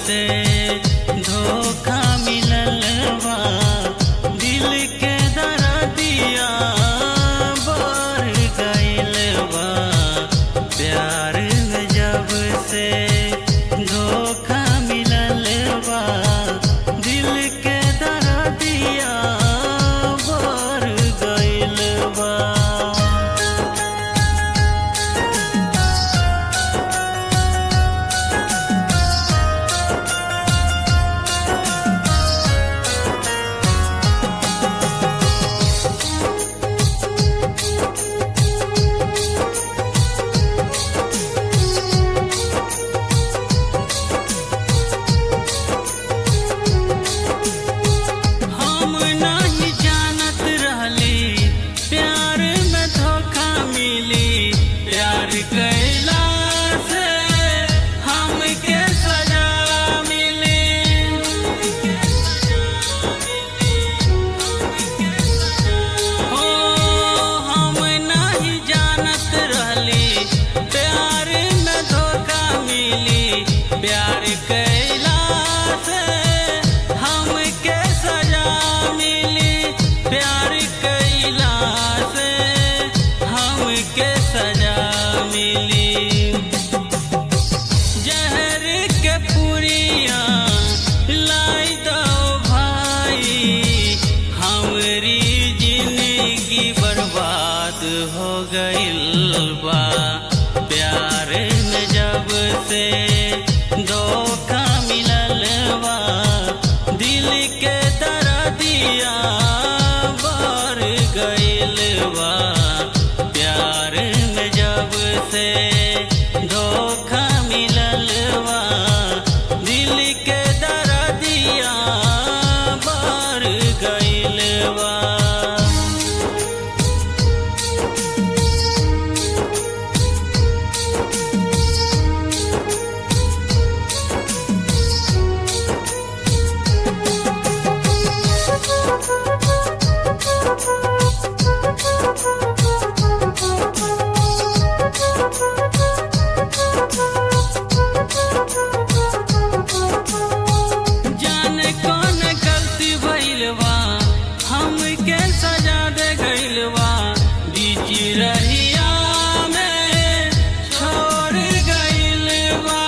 से धोखा मिलल बा दिल के दर्दिया बढ़ गइल बा प्यार में जब से धोखा मिलल बा दिल के दर्दिया बढ़ गइल बा। प्यार कैला से हमके सजा मिली प्यार कैला से हमके सजा मिली जहर के पुरिया लाई दो भाई हमरी जिंदगी बर्बाद हो गइल बा प्यार में जब से धोखा मिलल बा दिल के दर्दिया बढ़ गइल बा प्यार में जब से धोखा मिलल बा दिल के दर्दिया बढ़ गइल बा। जाने कौन गलती भइल बा हमके सजा दे गइल बा बीच रहिया में छोड़ गइल बा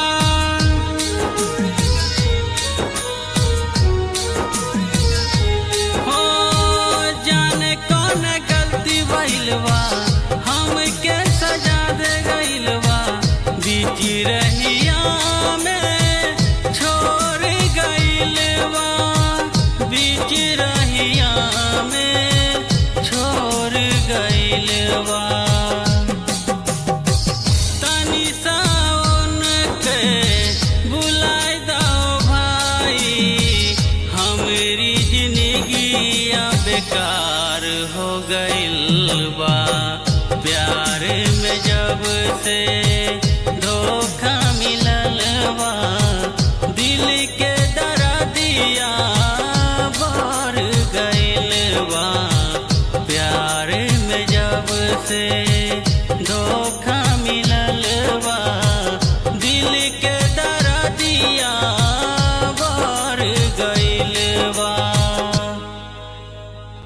हो जाने कौन गलती भइल बा हमके सजा दे गइल बा बीच रहिया में छोड़ गइल बा बीच रहिया में छोड़ गइल बा तनी सा उनके बुलाए दो भाई हमरी जिंदगी बेकार हो गइल बा प्यार में जब से धोखा मिलल बा दिल के दर्दिया बढ़ गइल बा प्यार में जब से